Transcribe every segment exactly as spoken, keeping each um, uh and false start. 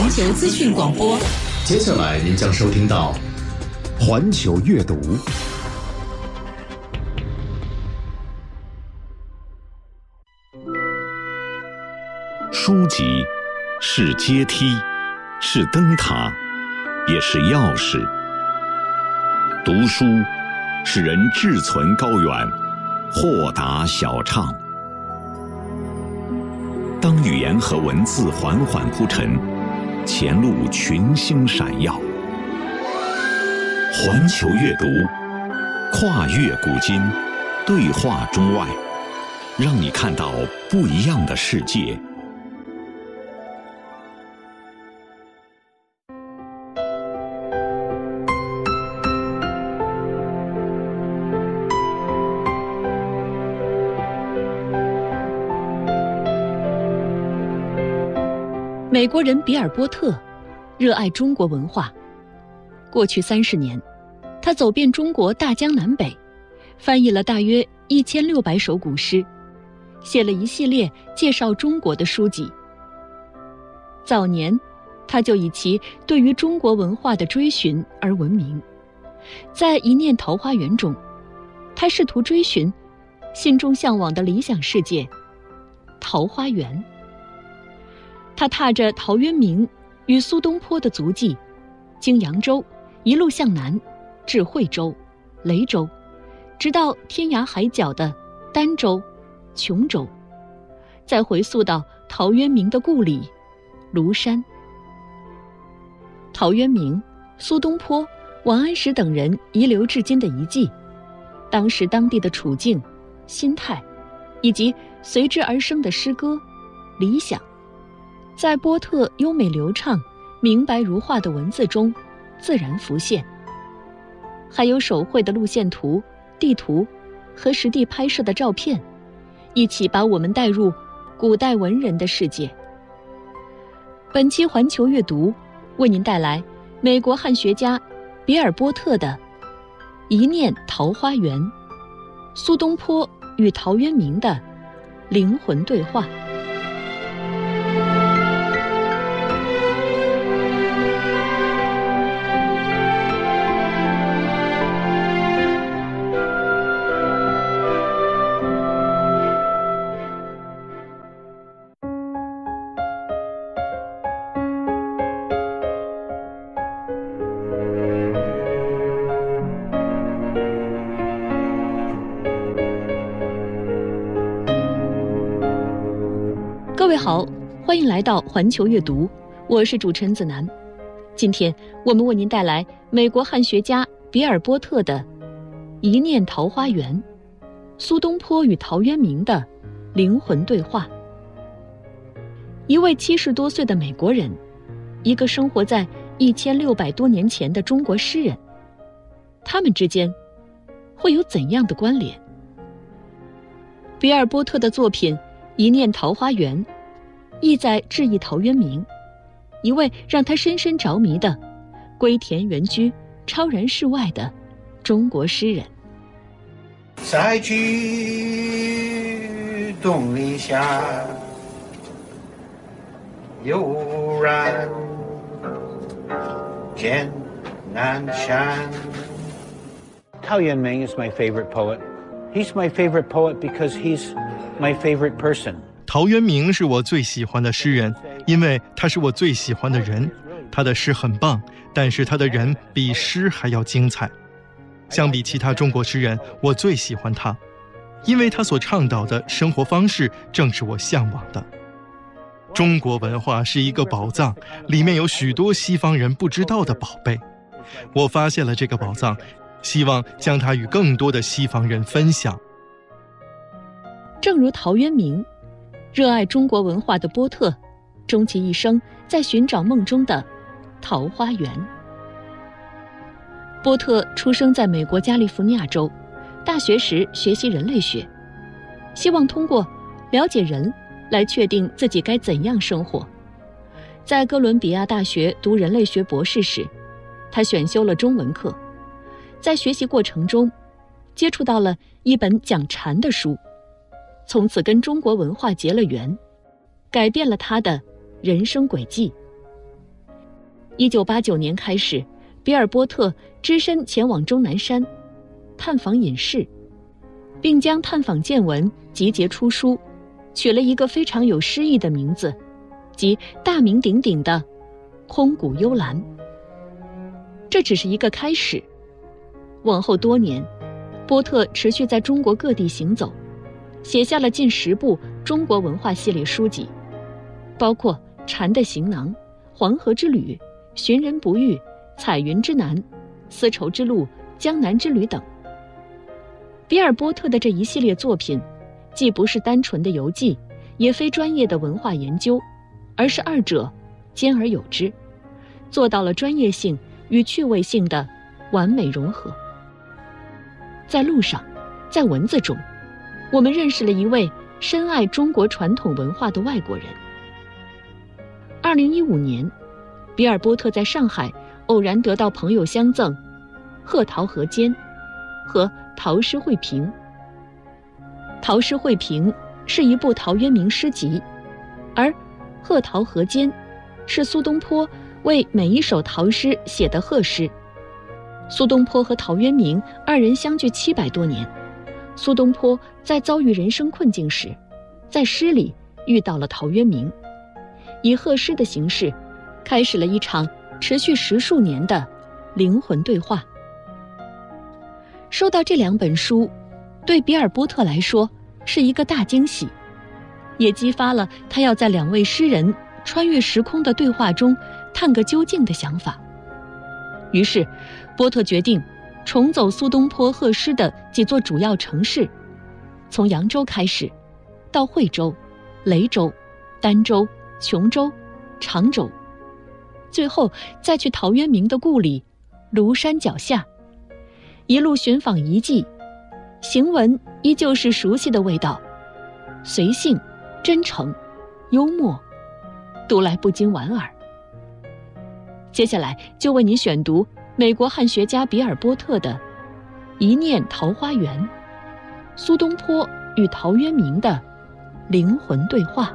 球资讯广播。 接下来您将收听到环球阅读。 书籍是阶梯，是灯塔，也是钥匙。读书使人志存高远，豁达小畅。当语言和文字缓缓铺陈，前路群星闪耀。环球阅读，跨越古今，对话中外，让你看到不一样的世界。 美国人比尔波特热爱中国文化。过去三十年，他走遍中国大江南北，翻译了大约一千六百首古诗，写了一系列介绍中国的书籍。早年，他就以其对于中国文化的追寻而闻名。在《一念桃花源》中，他试图追寻心中向往的理想世界——桃花源。他踏着陶渊明与苏东坡的足迹，经扬州一路向南，至惠州、雷州，直到天涯海角的儋州、琼州，再回溯到陶渊明的故里庐山。陶渊明、苏东坡、王安石等人遗留至今的遗迹，当时当地的处境、心态，以及随之而生的诗歌、理想，在波特优美流畅、明白如画的文字中自然浮现。还有手绘的路线图、地图和实地拍摄的照片，一起把我们带入古代文人的世界。本期环球阅读为您带来美国汉学家比尔波特的《一念桃花源》，苏东坡与陶渊明的灵魂对话。各位好，欢迎来到环球阅读，我是主持人子楠。今天我们为您带来美国汉学家比尔波特的《一念桃花源》，苏东坡与陶渊明的灵魂对话。一位七十多岁的美国人，一个生活在一千六百多年前的中国诗人，他们之间会有怎样的关联？比尔波特的作品《一念桃花源》意在致意陶渊明，一位让他深深着迷的归田园居、超然世外的中国诗人。 再去东篱下，悠然见南山。陶渊明 is my favorite poet. He's my favorite poet because he's my favorite person. 陶渊明是我最喜欢的诗人，因为他是我最喜欢的人。他的诗很棒，但是他的人比诗还要精彩。相比其他中国诗人，我最喜欢他，因为他所倡导的生活方式正是我向往的。中国文化是一个宝藏，里面有许多西方人不知道的宝贝。我发现了这个宝藏，希望将它与更多的西方人分享。 正如陶渊明，热爱中国文化的波特，终其一生在寻找梦中的桃花源。波特出生在美国加利福尼亚州，大学时学习人类学，希望通过了解人来确定自己该怎样生活。在哥伦比亚大学读人类学博士时，他选修了中文课，在学习过程中接触到了一本讲禅的书，从此跟中国文化结了缘，改变了他的人生轨迹。 一九八九年开始，比尔波特只身前往终南山，探访隐士，并将探访见闻集结出书，取了一个非常有诗意的名字，即大名鼎鼎的空谷幽兰。这只是一个开始，往后多年，波特持续在中国各地行走，写下了近十部中国文化系列书籍，包括《蝉的行囊》《黄河之旅》《寻人不遇》《彩云之南》《丝绸之路》《江南之旅》等。比尔波特的这一系列作品，既不是单纯的游记，也非专业的文化研究，而是二者兼而有之，做到了专业性与趣味性的完美融合。在路上，在文字中，我们认识了一位深爱中国传统文化的外国人。二零一五年，比尔波特在上海偶然得到朋友相赠《鹤桃河间》和《陶诗汇评》。《陶诗汇评》是一部陶渊明诗集，而《鹤桃河间》是苏东坡为每一首陶诗写的贺诗。苏东坡和陶渊明二人相距七百多年，苏东坡在遭遇人生困境时，在诗里遇到了陶渊明，以贺诗的形式，开始了一场持续十数年的灵魂对话。收到这两本书，对比尔波特来说是一个大惊喜，也激发了他要在两位诗人穿越时空的对话中探个究竟的想法。于是，波特决定重走苏东坡贺诗的几座主要城市，从扬州开始，到惠州、雷州、儋州、琼州、常州，最后再去陶渊明的故里庐山脚下，一路寻访遗迹，行文依旧是熟悉的味道，随性、真诚、幽默，读来不禁莞尔。接下来就为您选读美国汉学家比尔波特的《一念桃花源》，苏东坡与陶渊明的灵魂对话。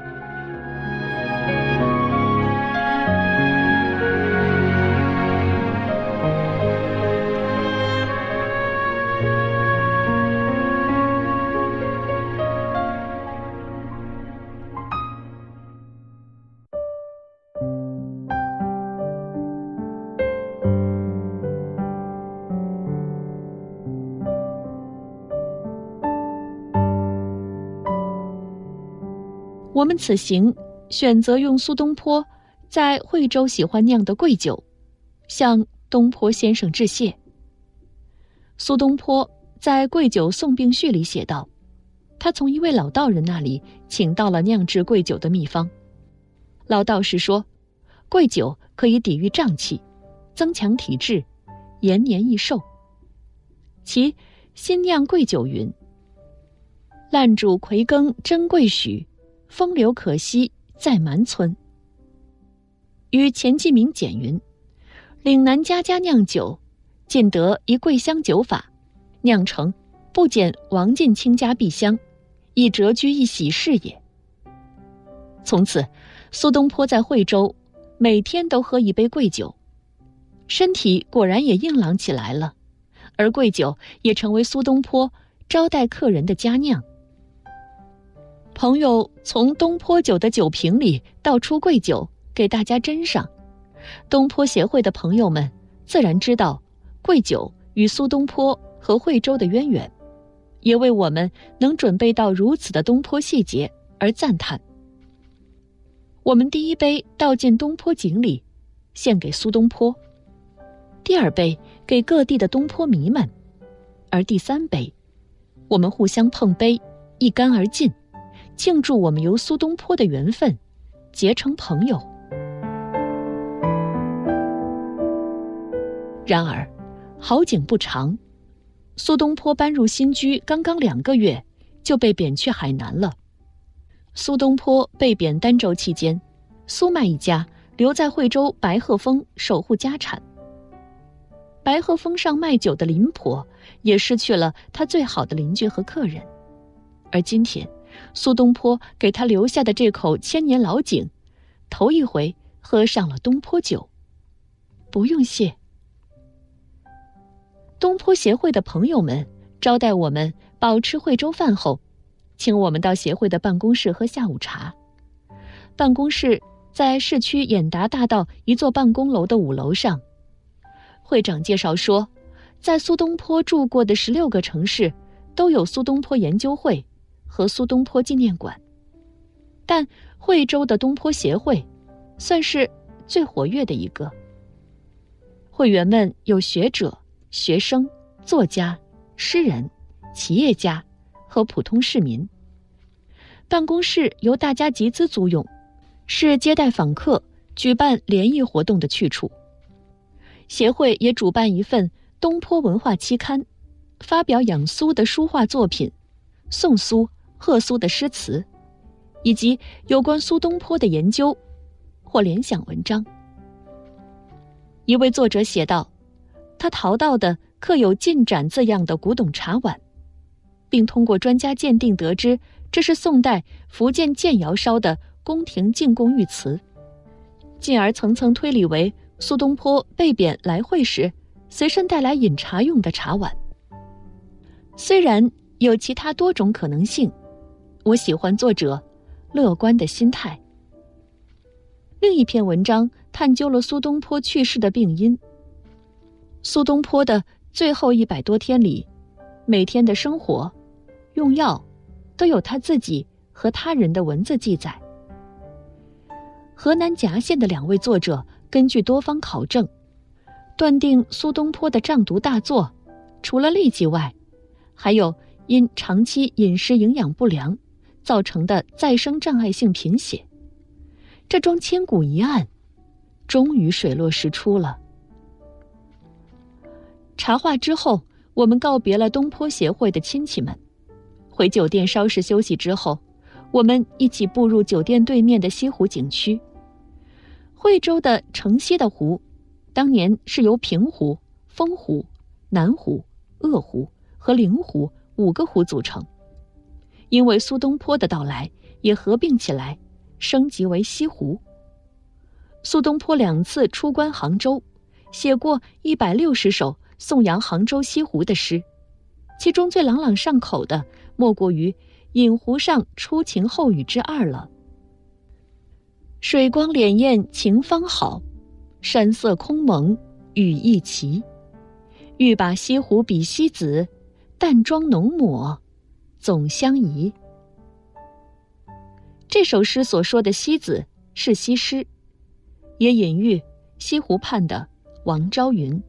我们此行选择用苏东坡在惠州喜欢酿的桂酒，向东坡先生致谢。苏东坡在《桂酒送病序》里写道，他从一位老道人那里请到了酿制桂酒的秘方。老道士说，桂酒可以抵御瘴气，增强体质，延年益寿。其新酿桂酒云：烂煮葵羹蒸桂许，风流可惜在蛮村。与钱继明简云：岭南家家酿酒，尽得一桂香酒法，酿成不减王进卿家碧香，亦谪居一喜事也。从此，苏东坡在惠州每天都喝一杯桂酒，身体果然也硬朗起来了，而桂酒也成为苏东坡招待客人的佳酿。朋友从东坡酒的酒瓶里倒出桂酒给大家斟上，东坡协会的朋友们自然知道桂酒与苏东坡和惠州的渊源，也为我们能准备到如此的东坡细节而赞叹。我们第一杯倒进东坡井里，献给苏东坡；第二杯给各地的东坡迷们，而第三杯，我们互相碰杯，一干而尽，庆祝我们由苏东坡的缘分结成朋友。然而，好景不长，苏东坡搬入新居刚刚两个月，就被贬去海南了。苏东坡被贬儋州期间，苏迈一家留在惠州白鹤峰守护家产。白鹤峰上卖酒的林婆也失去了他最好的邻居和客人，而今天苏东坡给他留下的这口千年老井，头一回喝上了东坡酒， 不用谢。东坡协会的朋友们招待我们饱吃惠州饭后，请我们到协会的办公室喝下午茶。办公室在市区演达大道一座办公楼的五楼上。会长介绍说，在苏东坡住过的十六个城市都有苏东坡研究会和苏东坡纪念馆，但惠州的东坡协会算是最活跃的一个。会员们有学者、学生、作家、诗人、企业家和普通市民。办公室由大家集资租用，是接待访客、举办联谊活动的去处。协会也主办一份东坡文化期刊，发表养苏的书画作品、宋苏、贺苏的诗词，以及有关苏东坡的研究或联想文章。一位作者写道，他淘到的刻有进展字样的古董茶碗，并通过专家鉴定得知这是宋代福建建窑烧的宫廷进贡御瓷，进而层层推理为苏东坡被贬来会时随身带来饮茶用的茶碗。虽然有其他多种可能性，我喜欢作者乐观的心态。另一篇文章探究了苏东坡去世的病因。苏东坡的最后一百多天里，每天的生活、用药都有他自己和他人的文字记载。河南夹县的两位作者根据多方考证，断定苏东坡的胀毒大作，除了痢疾外，还有因长期饮食营养不良造成的再生障碍性贫血。这桩千古疑案终于水落石出了。茶话之后，我们告别了东坡协会的亲戚们，回酒店稍事休息之后，我们一起步入酒店对面的西湖景区。惠州的城西的湖当年是由平湖、丰湖、南湖、鄂湖和灵湖五个湖组成，因为苏东坡的到来也合并起来升级为西湖。苏东坡两次出关杭州，写过一百六十首颂扬杭州西湖的诗，其中最朗朗上口的莫过于饮湖上初晴后雨之二了。水光潋滟晴方好，山色空蒙雨亦奇。欲把西湖比西子，淡妆浓抹总相宜。这首诗所说的西子是西施，也隐喻西湖畔的王昭云。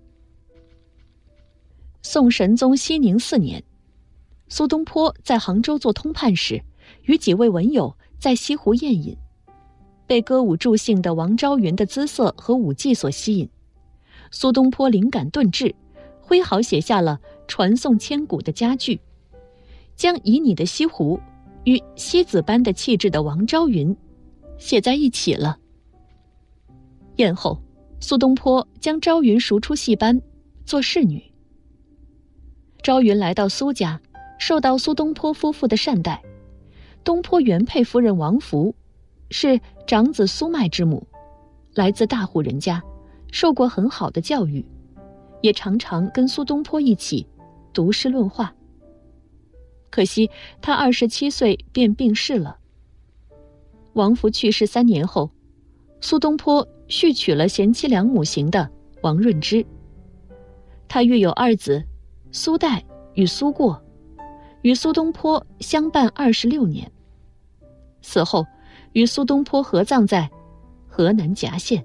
宋神宗熙宁四年，苏东坡在杭州做通判时，与几位文友在西湖宴饮，被歌舞助兴的王昭云的姿色和舞技所吸引。苏东坡灵感顿至，挥毫写下了传颂千古的佳句，将旖旎的西湖与西子般的气质的王昭云写在一起了。宴后，苏东坡将昭云赎出戏班，做侍女。昭云来到苏家，受到苏东坡夫妇的善待。东坡原配夫人王弗是长子苏迈之母，来自大户人家，受过很好的教育，也常常跟苏东坡一起读诗论画。可惜他二十七岁便病逝了。王弗去世三年后，苏东坡续娶了贤妻良母型的王润之。他育有二子苏代与苏过，与苏东坡相伴二十六年。死后与苏东坡合葬在河南夹县。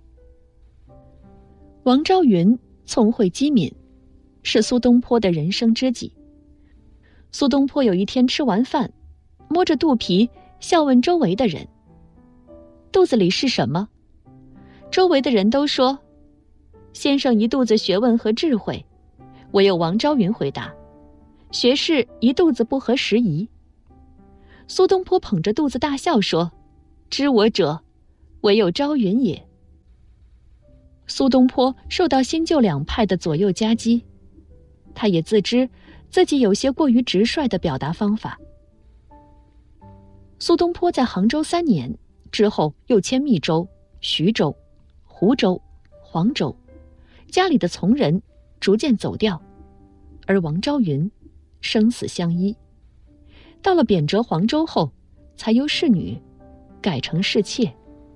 王昭云聪慧机敏，是苏东坡的人生知己。苏东坡有一天吃完饭，摸着肚皮笑问周围的人：“肚子里是什么？”周围的人都说：“先生一肚子学问和智慧。”唯有王昭云回答：“学士一肚子不合时宜。”苏东坡捧着肚子大笑说：“知我者，唯有昭云也。”苏东坡受到新旧两派的左右夹击，他也自知自己有些过于直率的表达方法。苏东坡在杭州三年之后，又迁密州、徐州、湖州、黄州、 家里的从人逐渐走掉，而王昭云生死相依。到了贬谪黄州后，才由侍女改成侍妾。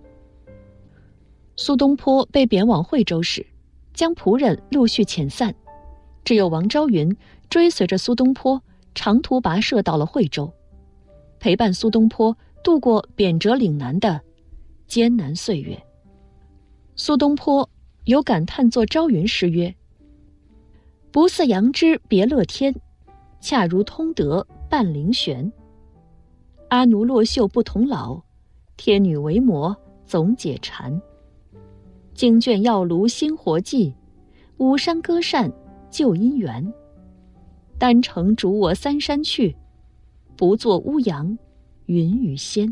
苏东坡被贬往惠州时，将仆人陆续遣散，只有王昭云追随着苏东坡长途跋涉到了惠州，陪伴苏东坡度过贬谪岭南的艰难岁月。苏东坡有感叹作昭云诗曰：不似杨枝别乐天，恰如通德伴灵玄。阿奴落袖不同老，天女为魔总解馋。经卷药炉新活计，武山歌扇旧姻缘。单程逐我三山去，不作乌阳云雨仙。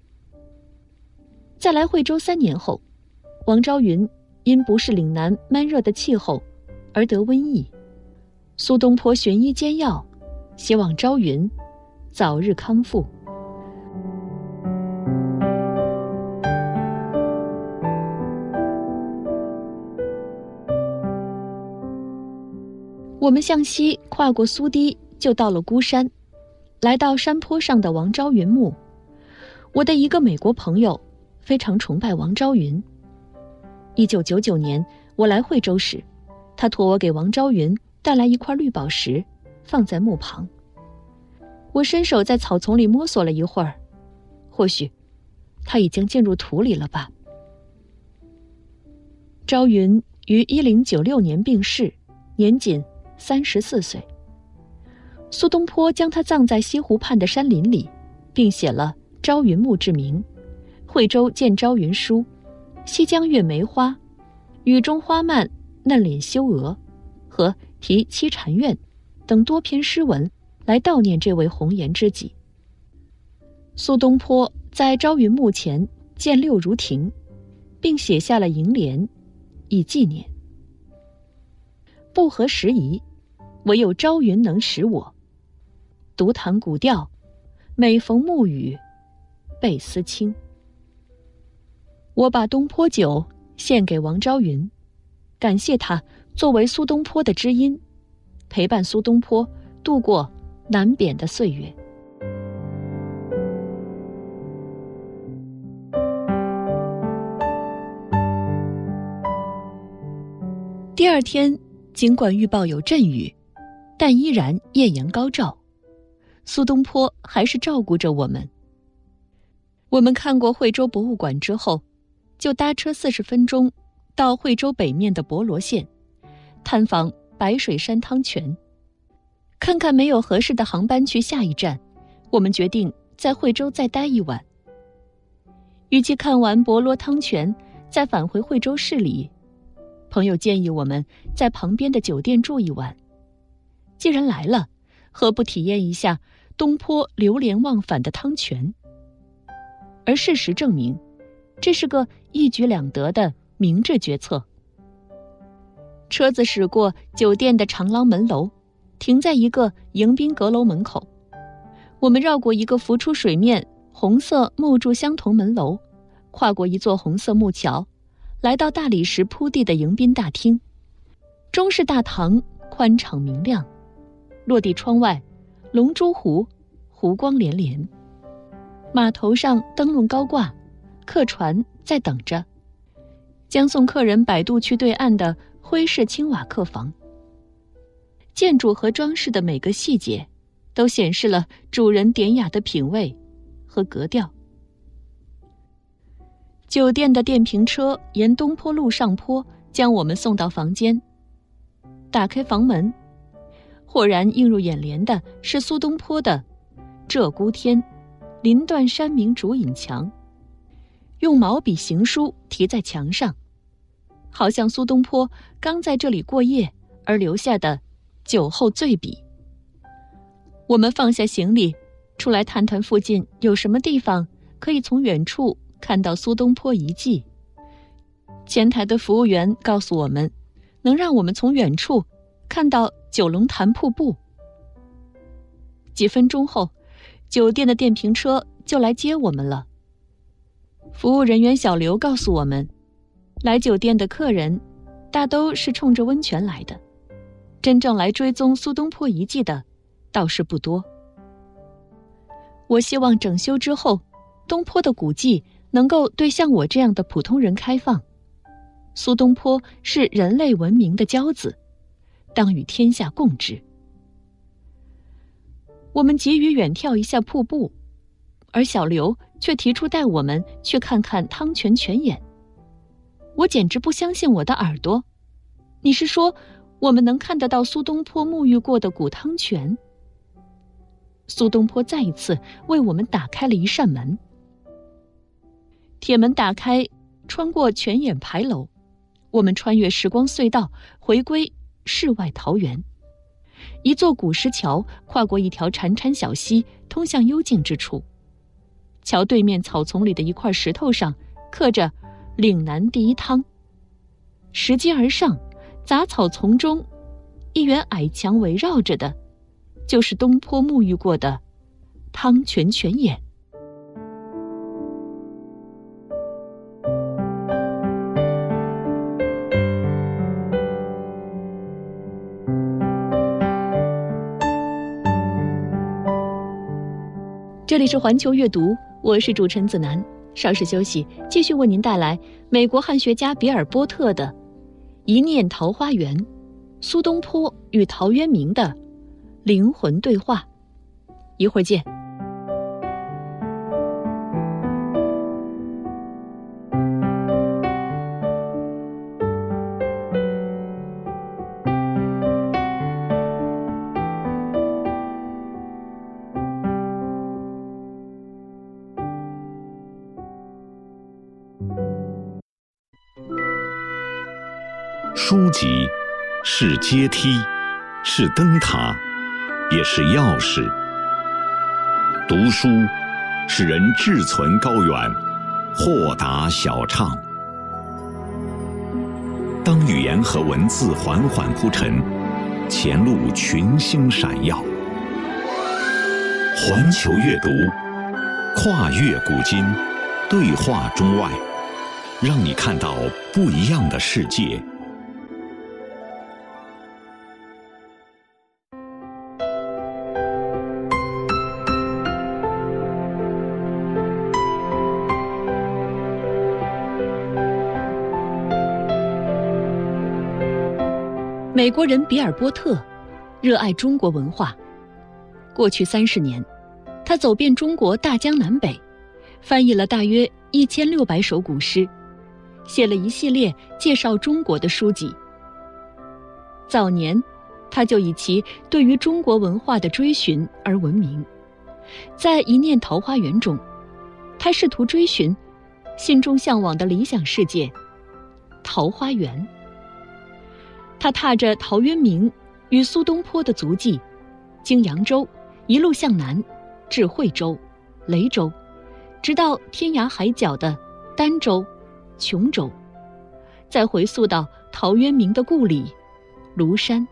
在来惠州三年后，王昭云因不适岭南闷热的气候而得瘟疫。苏东坡寻医煎药，希望昭云早日康复。我们向西跨过苏堤，就到了孤山。来到山坡上的王昭云墓，我的一个美国朋友非常崇拜王昭云。一九九九年我来惠州时，他托我给王昭云带来一块绿宝石，放在墓旁。我伸手在草丛里摸索了一会儿，或许他已经进入土里了吧。昭云于一零九六年病逝，年仅三十四岁。苏东坡将他葬在西湖畔的山林里，并写了昭云墓志铭、惠州见昭云书、西江月梅花、雨中花漫嫩脸羞娥和题七禅院等多篇诗文来悼念这位红颜知己。苏东坡在昭云墓前建六如亭，并写下了楹联以纪念。不合时宜，唯有昭云能使我独弹古调，每逢暮雨倍思亲。我把东坡酒献给王昭云，感谢他作为苏东坡的知音，陪伴苏东坡度过难贬的岁月。第二天，尽管预报有阵雨，但依然艳阳高照。苏东坡还是照顾着我们。我们看过惠州博物馆之后，就搭车四十分钟到惠州北面的博罗县，探访白水山汤泉。看看没有合适的航班去下一站，我们决定在惠州再待一晚。与其看完博罗汤泉再返回惠州市里，朋友建议我们在旁边的酒店住一晚。既然来了，何不体验一下东坡流连忘返的汤泉？而事实证明，这是个一举两得的明智决策。车子驶过酒店的长廊门楼，停在一个迎宾阁楼门口。我们绕过一个浮出水面红色木柱相同门楼，跨过一座红色木桥，来到大理石铺地的迎宾大厅。中式大堂宽敞明亮，落地窗外龙珠湖湖光连连，码头上灯笼高挂，客船在等着，将送客人摆渡去对岸的徽式青瓦客房。建筑和装饰的每个细节都显示了主人典雅的品味和格调。酒店的电瓶车沿东坡路上坡将我们送到房间。打开房门，豁然映入眼帘的是苏东坡的鹧鸪天，林断山明竹影墙，用毛笔行书题在墙上，好像苏东坡刚在这里过夜而留下的酒后醉笔。我们放下行李，出来谈谈附近有什么地方可以从远处看到苏东坡遗迹。前台的服务员告诉我们，能让我们从远处看到九龙潭瀑布。几分钟后，酒店的电瓶车就来接我们了。服务人员小刘告诉我们，来酒店的客人大都是冲着温泉来的，真正来追踪苏东坡遗迹的倒是不多。我希望整修之后，东坡的古迹能够对像我这样的普通人开放。苏东坡是人类文明的骄子，当与天下共之。我们急于远眺一下瀑布，而小刘却提出带我们去看看汤泉泉眼。我简直不相信我的耳朵，你是说我们能看得到苏东坡沐浴过的古汤泉？苏东坡再一次为我们打开了一扇门。铁门打开，穿过泉眼牌楼，我们穿越时光隧道，回归世外桃源。一座古石桥跨过一条潺潺小溪，通向幽静之处。桥对面草丛里的一块石头上刻着岭南第一汤。拾阶而上，杂草丛中一员矮墙围绕着的，就是东坡沐浴过的汤泉泉眼。这里是环球阅读，我是主持人子楠。稍事休息，继续为您带来美国汉学家比尔波特的《一念桃花源》，苏东坡与陶渊明的灵魂对话。一会儿见。 书籍是阶梯，是灯塔，也是钥匙。读书使人志存高远，豁达小畅。当语言和文字缓缓铺陈，前路群星闪耀。环球阅读，跨越古今，对话中外，让你看到不一样的世界。 美国人比尔波特热爱中国文化。过去三十年，他走遍中国大江南北，翻译了大约一千六百首古诗，写了一系列介绍中国的书籍。早年，他就以其对于中国文化的追寻而闻名。在《一念桃花源》中，他试图追寻心中向往的理想世界——桃花源。他踏着陶渊明与苏东坡的足迹，经扬州一路向南，至惠州、雷州，直到天涯海角的儋州、琼州，再回溯到陶渊明的故里庐山。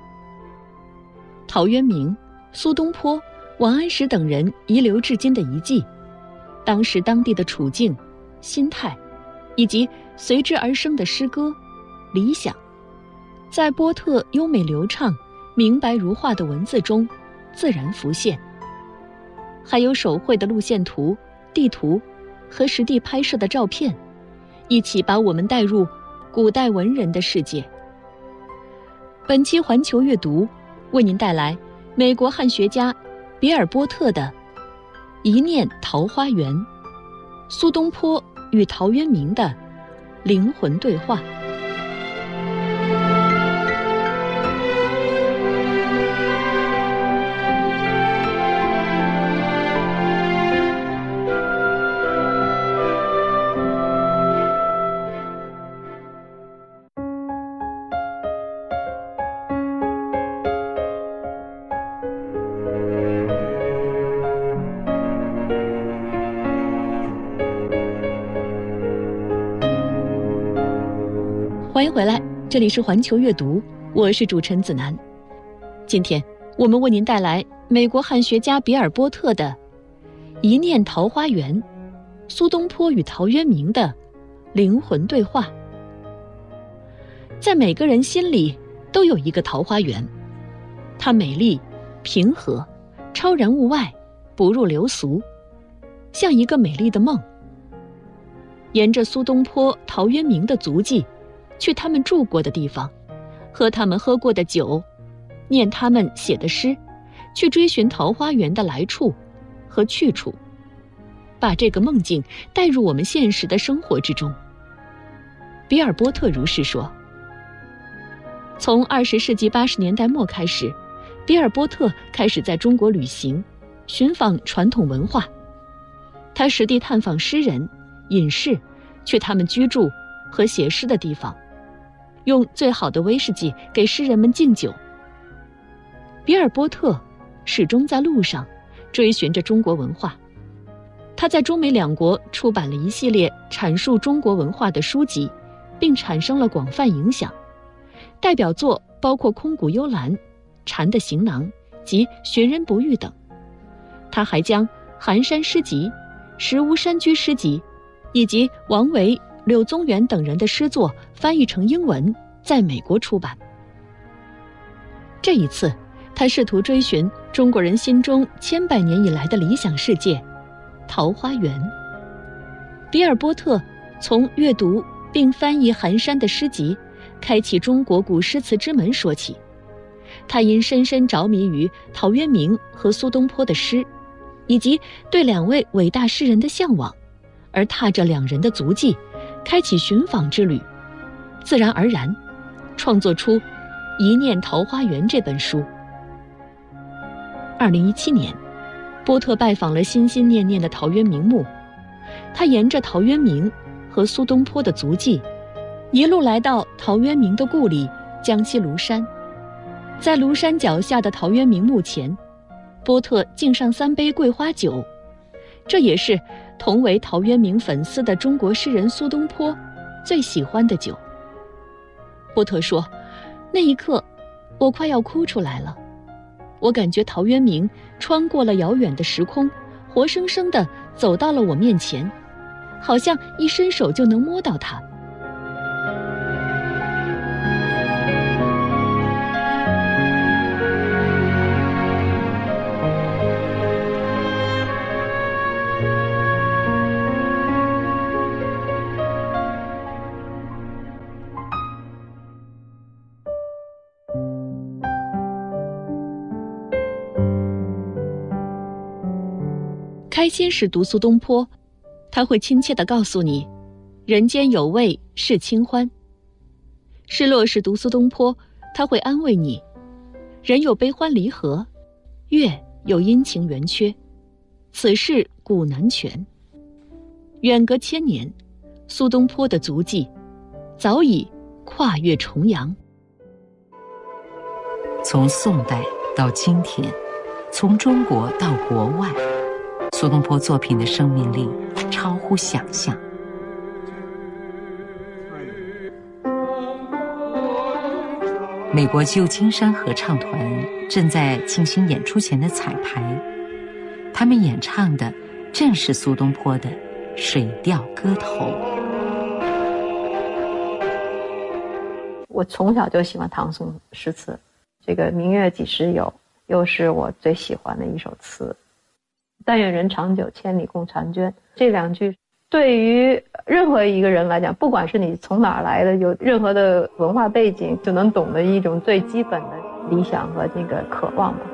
陶渊明、苏东坡、王安石等人遗留至今的遗迹，当时当地的处境、心态，以及随之而生的诗歌、理想，在波特优美流畅、明白如画的文字中自然浮现。还有手绘的路线图、地图和实地拍摄的照片，一起把我们带入古代文人的世界。本期环球阅读为您带来美国汉学家比尔波特的《一念桃花源》，苏东坡与陶渊明的灵魂对话。欢迎回来，这里是环球阅读，我是主持人子楠。今天我们为您带来美国汉学家比尔波特的《一念桃花源》，苏东坡与陶渊明的灵魂对话。 在每个人心里都有一个桃花源，它美丽、平和、超然物外，不入流俗，像一个美丽的梦。沿着苏东坡、陶渊明的足迹，去他们住过的地方，喝他们喝过的酒，念他们写的诗，去追寻桃花源的来处和去处，把这个梦境带入我们现实的生活之中。比尔波特如是说。从二十世纪八十年代末开始，比尔波特开始在中国旅行，寻访传统文化。他实地探访诗人、隐士，去他们居住和写诗的地方，用最好的威士忌给诗人们敬酒。比尔波特始终在路上，追寻着中国文化。他在中美两国出版了一系列阐述中国文化的书籍，并产生了广泛影响。代表作包括《空谷幽兰》《蝉的行囊》及《寻人不遇》等。他还将寒山诗集、石屋山居诗集以及王维、柳宗元等人的诗作翻译成英文，在美国出版。这一次，他试图追寻中国人心中千百年以来的理想世界——桃花源。比尔波特从阅读并翻译寒山的诗集，开启中国古诗词之门说起。他因深深着迷于陶渊明和苏东坡的诗，以及对两位伟大诗人的向往，而踏着两人的足迹，开启寻访之旅，自然而然创作出《一念桃花源》这本书。二零一七年，波特拜访了心心念念的陶渊明墓，他沿着陶渊明和苏东坡的足迹，一路来到陶渊明的故里江西庐山。在庐山脚下的陶渊明墓前，波特敬上三杯桂花酒，这也是同为陶渊明粉丝的中国诗人苏东坡最喜欢的酒。波特说，那一刻我快要哭出来了，我感觉陶渊明穿过了遥远的时空，活生生地走到了我面前，好像一伸手就能摸到他。开心时读苏东坡，他会亲切地告诉你，人间有味是清欢；失落时读苏东坡，他会安慰你，人有悲欢离合，月有阴晴圆缺，此事古难全。远隔千年，苏东坡的足迹早已跨越重洋。 从宋代到今天，从中国到国外，苏东坡作品的生命力超乎想象。美国旧金山合唱团正在进行演出前的彩排，他们演唱的正是苏东坡的《水调歌头》。 我从小就喜欢唐宋诗词，这个明月几时有又是我最喜欢的一首词。但愿人长久，千里共婵娟，这两句对于任何一个人来讲，不管是你从哪儿来的，有任何的文化背景，就能懂得一种最基本的理想和那个渴望吧。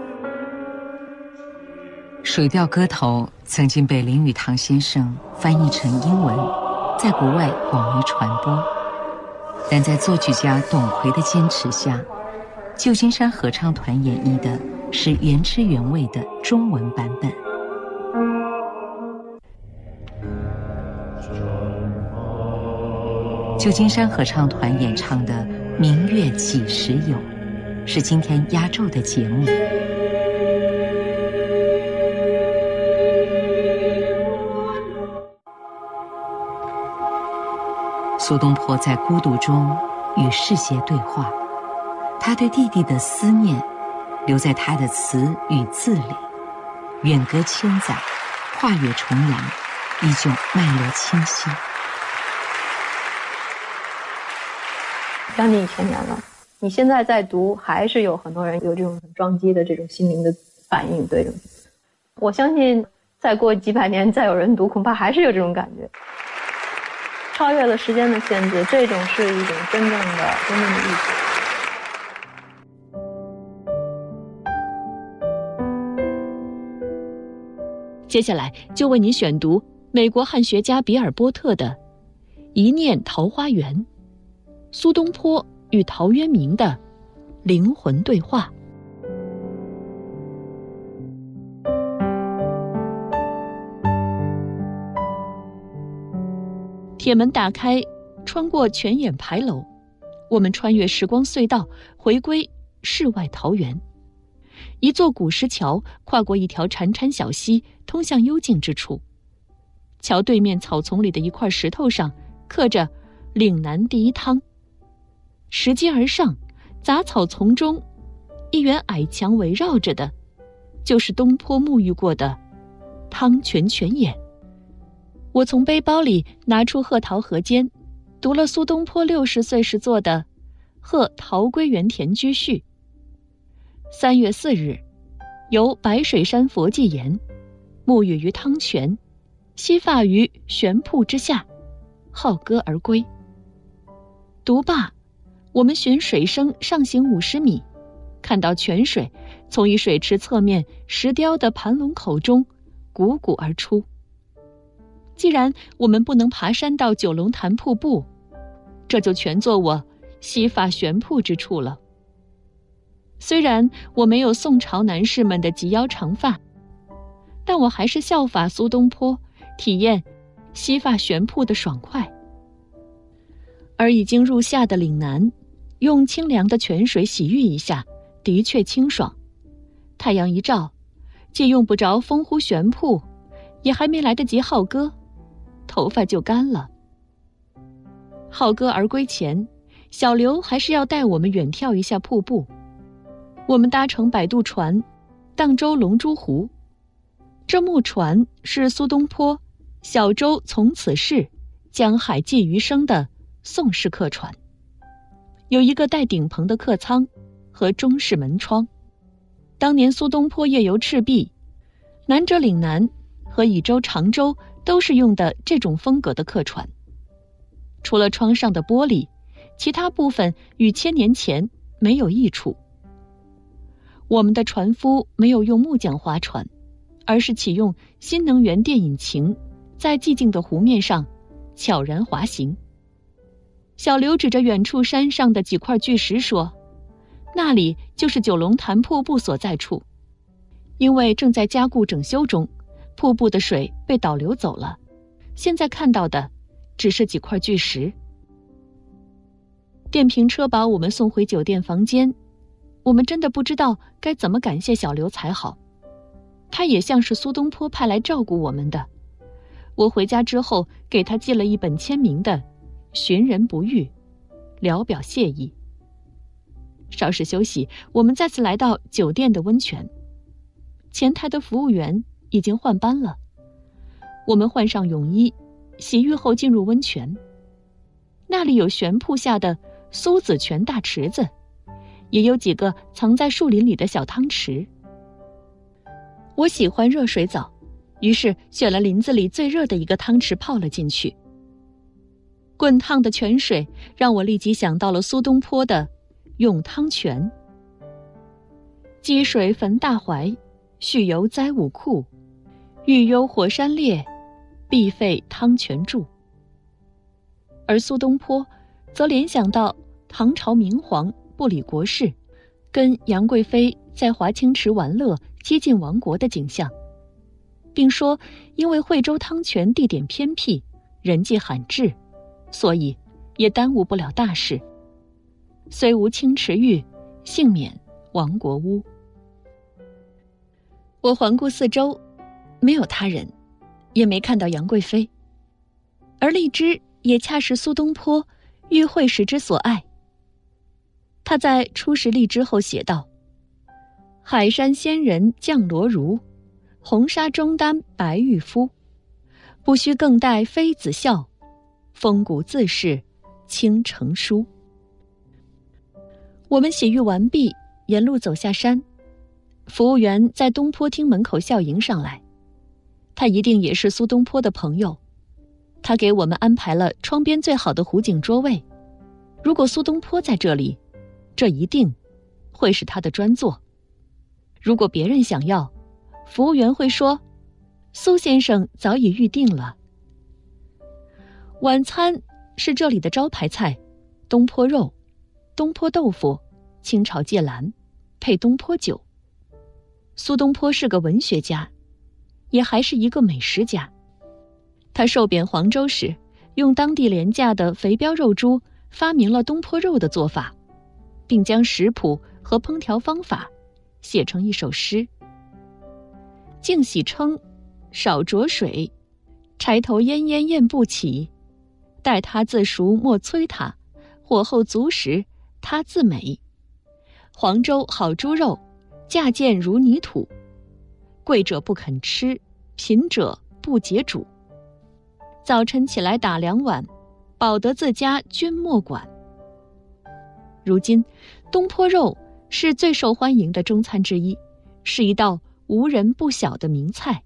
水调歌头曾经被林语堂先生翻译成英文，在国外广为传播，但在作曲家董奎的坚持下，旧金山合唱团演绎的是原汁原味的中文版本。旧金山合唱团演唱的《明月几时有》是今天压轴的节目。苏东坡在孤独中与世界对话，他对弟弟的思念留在他的词与字里，远隔千载，跨越重洋，依旧脉络清晰。 将近一千年了。你现在在读，还是有很多人有这种很撞击的这种心灵的反应。对，我相信再过几百年再有人读，恐怕还是有这种感觉。超越了时间的限制，这种是一种真正的真正的艺术。 接下来就为您选读美国汉学家比尔波特的《一念桃花源》，苏东坡与陶渊明的灵魂对话。铁门打开，穿过泉眼牌楼，我们穿越时光隧道，回归世外桃源。一座古石桥跨过一条潺潺小溪，通向幽静之处。桥对面草丛里的一块石头上刻着“岭南第一汤”。拾阶而上，杂草丛中，一员矮墙围绕着的，就是东坡沐浴过的汤泉泉眼。我从背包里拿出《贺陶河间》，读了苏东坡六十岁时做的《贺陶归园田居序》。三月四日，游白水山佛迹岩，沐浴于汤泉，息发于悬瀑之下，好歌而归。读罢，我们循水声上行五十米，看到泉水从一水池侧面石雕的盘龙口中汩汩而出。既然我们不能爬山到九龙潭瀑布，这就全做我息发悬瀑之处了。虽然我没有宋朝男士们的及腰长发，但我还是效法苏东坡，体验息发悬瀑的爽快。而已经入夏的岭南，用清凉的泉水洗浴一下，的确清爽。太阳一照，既用不着风呼悬瀑，也还没来得及好歌，头发就干了。好歌而归前，小刘还是要带我们远眺一下瀑布。我们搭乘摆渡船，荡舟龙珠湖。这木船是苏东坡《小舟从此逝，江海寄余生》的宋式客船，有一个带顶棚的客舱和中式门窗。当年苏东坡夜游赤壁，南折岭南和乙州常州都是用的这种风格的客船。除了窗上的玻璃，其他部分与千年前没有异处。我们的船夫没有用木桨划船，而是启用新能源电引擎，在寂静的湖面上悄然滑行。小刘指着远处山上的几块巨石说，那里就是九龙潭瀑布所在处。因为正在加固整修中，瀑布的水被导流走了，现在看到的只是几块巨石。电瓶车把我们送回酒店房间，我们真的不知道该怎么感谢小刘才好。他也像是苏东坡派来照顾我们的。我回家之后给他寄了一本签名的《寻人不遇》，聊表谢意。稍事休息，我们再次来到酒店的温泉。前台的服务员已经换班了，我们换上泳衣，洗浴后进入温泉。那里有悬瀑下的苏子泉大池子，也有几个藏在树林里的小汤池。我喜欢热水澡，于是选了林子里最热的一个汤池泡了进去。滚烫的泉水让我立即想到了苏东坡的咏汤泉。积水焚大槐，蓄油栽五库，欲忧火山烈，必废汤泉柱。而苏东坡则联想到唐朝明皇不理国事，跟杨贵妃在华清池玩乐接近亡国的景象，并说因为惠州汤泉地点偏僻，人迹罕至，所以也耽误不了大事。虽无清池玉，幸免亡国污。我环顾四周，没有他人，也没看到杨贵妃，而荔枝也恰是苏东坡遇会时之所爱。他在出使荔枝后写道：海山仙人降罗襦，红纱中丹白玉肤，不须更待妃子笑，风骨自是倾城书。 我们洗浴完毕，沿路走下山，服务员在东坡厅门口笑迎上来，他一定也是苏东坡的朋友。他给我们安排了窗边最好的湖景桌位，如果苏东坡在这里，这一定会是他的专座。如果别人想要，服务员会说苏先生早已预定了。晚餐是这里的招牌菜，东坡肉、东坡豆腐、清炒芥蓝，配东坡酒。苏东坡是个文学家，也还是一个美食家。他受贬黄州时，用当地廉价的肥膘肉猪发明了东坡肉的做法，并将食谱和烹调方法写成一首诗：净洗称，少着水，柴头烟烟焰不起，待它自熟莫催它，火候足时它自美。黄州好猪肉，价贱如泥土，贵者不肯吃，贫者不解煮。早晨起来打两碗，饱得自家君莫管。如今东坡肉是最受欢迎的中餐之一，是一道无人不晓的名菜。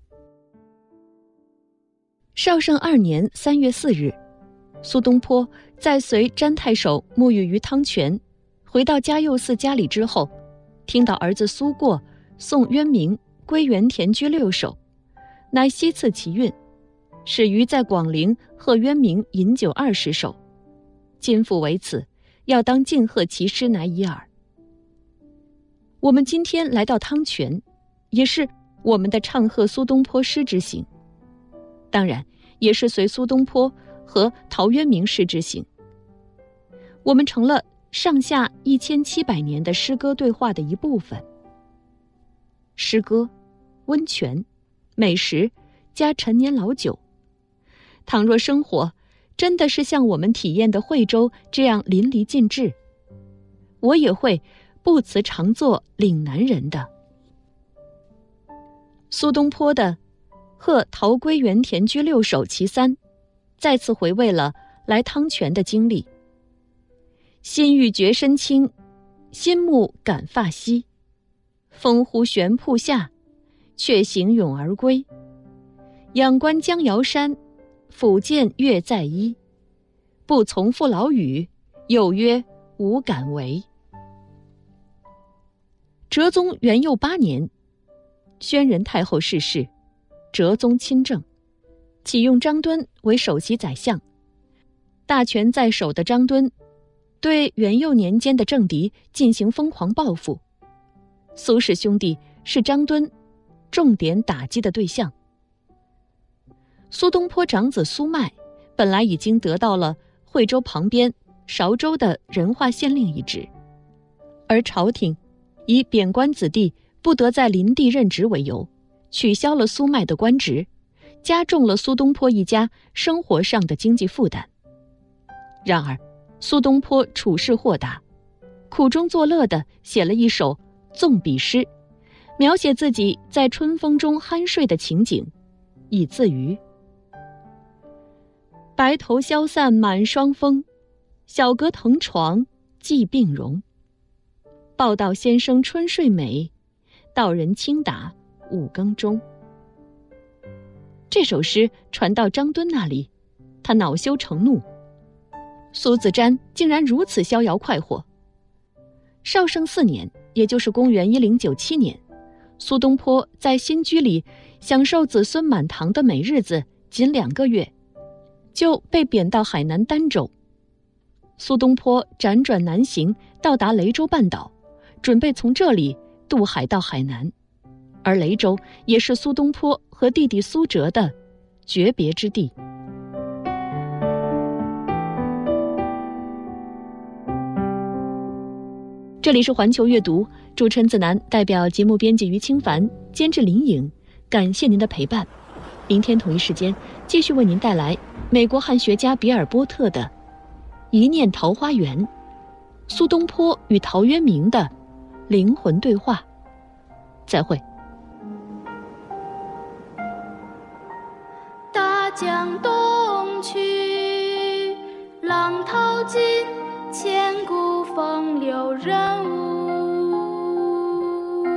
绍圣二年三月四日，苏东坡在随詹太守沐浴于汤泉，回到嘉佑寺家里之后，听到儿子苏过送渊明归园田居六首，乃西赐其韵，始于在广陵贺渊明饮酒二十首，今复为此，要当敬贺其诗乃已耳。我们今天来到汤泉，也是我们的唱贺苏东坡诗之行，当然也是随苏东坡和陶渊明诗之行。我们成了上下一千七百年的诗歌对话的一部分。诗歌、温泉、美食加陈年老酒，倘若生活真的是像我们体验的惠州这样淋漓尽致，我也会不辞常作岭南人的。苏东坡的《贺陶归园田居六首其三》再次回味了来汤泉的经历。心欲觉身轻，心目感发稀，风呼悬瀑下，却行咏而归。仰观江瑶山，俯见月在衣。不从父老语，又曰无敢为。哲宗元佑八年，宣仁太后逝世，哲宗亲政，启用张敦为首席宰相。大权在手的张敦对元佑年间的政敌进行疯狂报复，苏氏兄弟是张敦重点打击的对象。苏东坡长子苏迈本来已经得到了惠州旁边韶州的仁化县令一职，而朝廷以贬官子弟不得在邻地任职为由，取消了苏迈的官职，加重了苏东坡一家生活上的经济负担。然而苏东坡处事豁达，苦中作乐地写了一首纵笔诗，描写自己在春风中酣睡的情景，以自娱：白头消散满霜风，小阁藤床寄病容。报道先生春睡美，道人轻打五更钟。这首诗传到张敦那里，他恼羞成怒，苏子瞻竟然如此逍遥快活。绍圣四年，也就是公元一零九七年，苏东坡在新居里享受子孙满堂的美日子仅两个月，就被贬到海南儋州。苏东坡辗转南行，到达雷州半岛，准备从这里渡海到海南，而雷州也是苏东坡和弟弟苏辙的诀别之地。这里是环球阅读，主持人子楠代表节目编辑于清凡，监制林颖，感谢您的陪伴。明天同一时间继续为您带来美国汉学家比尔波特的《一念桃花源》，苏东坡与陶渊明的灵魂对话。再会。 大江东去，浪淘尽， 千古风流人物，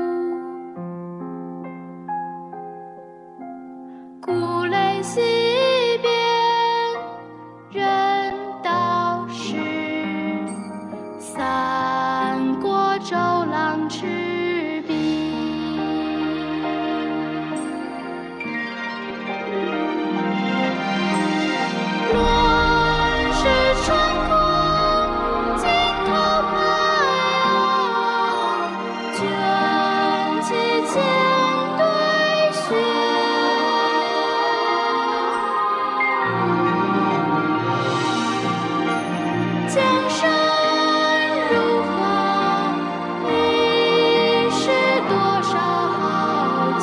故垒西边人道是，三国周郎赤壁。乱世成空尽头排啊，卷起千堆雪。江山如画，一世多少豪杰。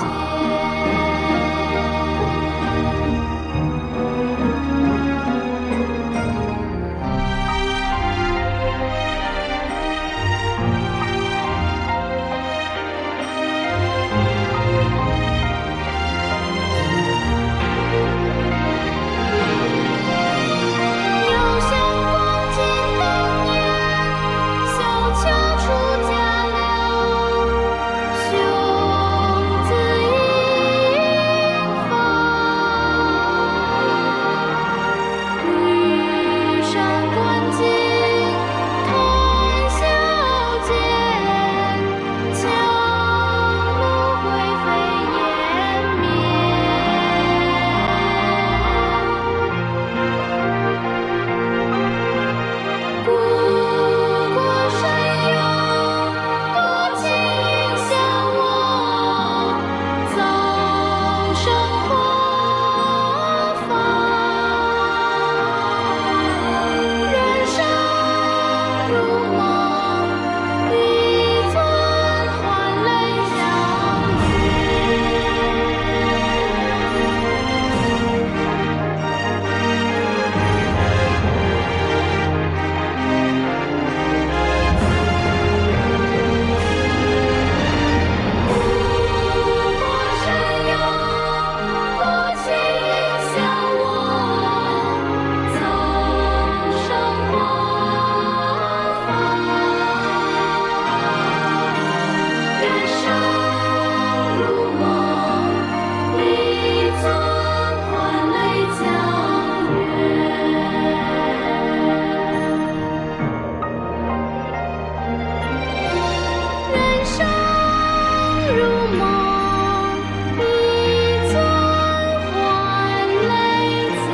又想光景当年，小乔出家了，兄子一方。玉山观景看笑间，樯橹灰飞烟灭。故国神游，多情应向我，早生华发。人生如梦，一尊还酹江月。故国神游，多情应向我，早生华发。人生如梦，一尊还酹江月。人生如梦，一尊还酹江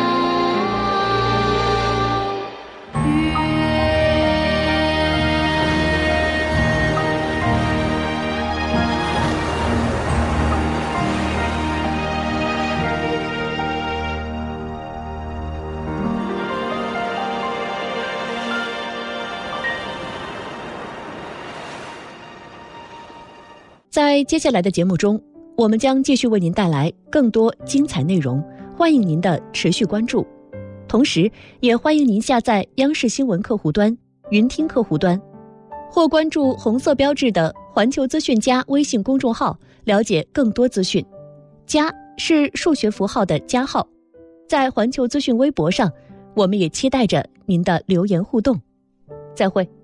月。 在接下来的节目中，我们将继续为您带来更多精彩内容，欢迎您的持续关注。同时，也欢迎您下载央视新闻客户端、云听客户端，或关注红色标志的环球资讯加微信公众号，了解更多资讯。加是数学符号的加号。在环球资讯微博上，我们也期待着您的留言互动。再会。